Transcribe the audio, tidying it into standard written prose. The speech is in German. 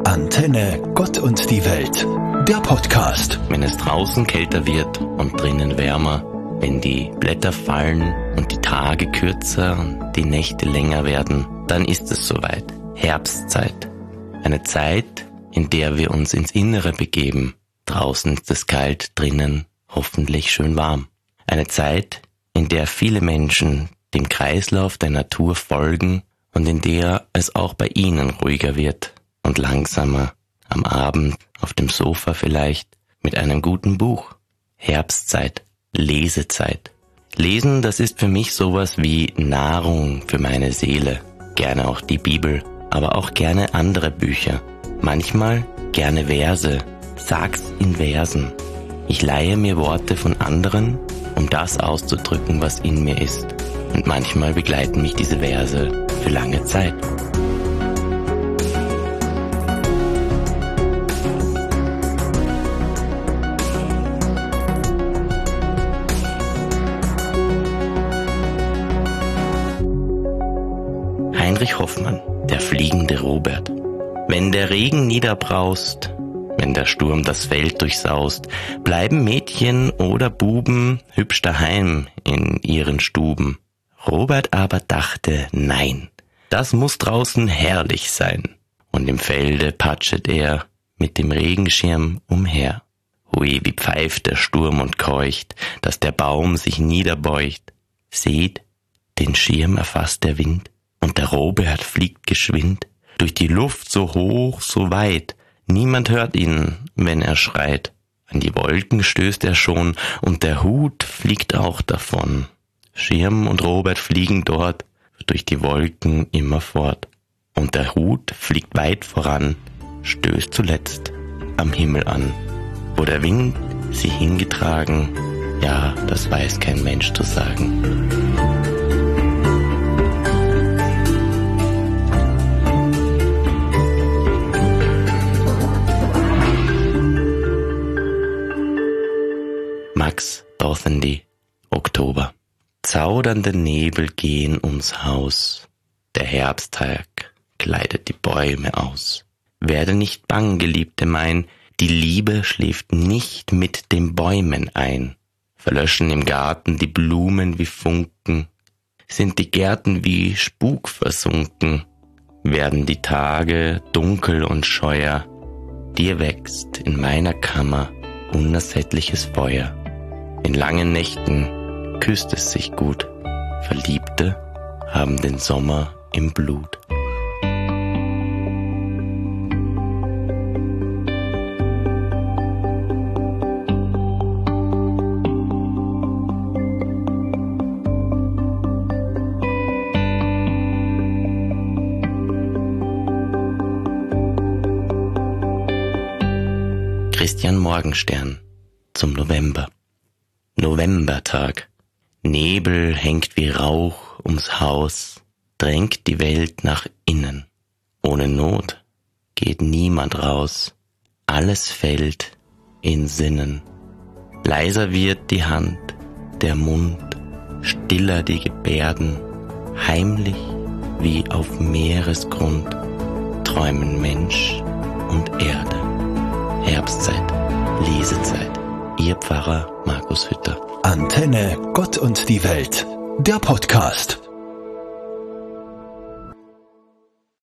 Antenne Gott und die Welt, der Podcast. Wenn es draußen kälter wird und drinnen wärmer, wenn die Blätter fallen und die Tage kürzer und die Nächte länger werden, dann ist es soweit. Herbstzeit. Eine Zeit, in der wir uns ins Innere begeben. Draußen ist es kalt, drinnen hoffentlich schön warm. Eine Zeit, in der viele Menschen dem Kreislauf der Natur folgen und in der es auch bei ihnen ruhiger wird und langsamer, am Abend, auf dem Sofa vielleicht, mit einem guten Buch. Herbstzeit, Lesezeit. Lesen, das ist für mich sowas wie Nahrung für meine Seele. Gerne auch die Bibel, aber auch gerne andere Bücher. Manchmal gerne Verse, sag's in Versen. Ich leihe mir Worte von anderen, um das auszudrücken, was in mir ist. Und manchmal begleiten mich diese Verse für lange Zeit. Heinrich Hoffmann, der fliegende Robert. Wenn der Regen niederbraust, wenn der Sturm das Feld durchsaust, bleiben Mädchen oder Buben hübsch daheim in ihren Stuben. Robert aber dachte, nein, das muss draußen herrlich sein. Und im Felde patschet er mit dem Regenschirm umher. Hui, wie pfeift der Sturm und keucht, dass der Baum sich niederbeugt. Seht, den Schirm erfasst der Wind, und der Robert fliegt geschwind durch die Luft so hoch, so weit. Niemand hört ihn, wenn er schreit. An die Wolken stößt er schon, und der Hut fliegt auch davon. Schirm und Robert fliegen dort durch die Wolken immerfort. Und der Hut fliegt weit voran, stößt zuletzt am Himmel an. Wo der Wind sie hingetragen, ja, das weiß kein Mensch zu sagen. Max Dothendy, Oktober. Zaudernde Nebel gehen ums Haus. Der Herbsttag kleidet die Bäume aus. Werde nicht bang, Geliebte mein, die Liebe schläft nicht mit den Bäumen ein. Verlöschen im Garten die Blumen wie Funken, sind die Gärten wie Spuk versunken, werden die Tage dunkel und scheuer, dir wächst in meiner Kammer unersättliches Feuer. In langen Nächten küsst es sich gut, Verliebte haben den Sommer im Blut. Christian Morgenstern zum November. Novembertag. Nebel hängt wie Rauch ums Haus, drängt die Welt nach innen. Ohne Not geht niemand raus, alles fällt in Sinnen. Leiser wird die Hand, der Mund, stiller die Gebärden, heimlich wie auf Meeresgrund träumen Mensch und Erde. Herbstzeit, Lesezeit. Ihr Pfarrer Markus Hütter. Antenne Gott und die Welt, der Podcast.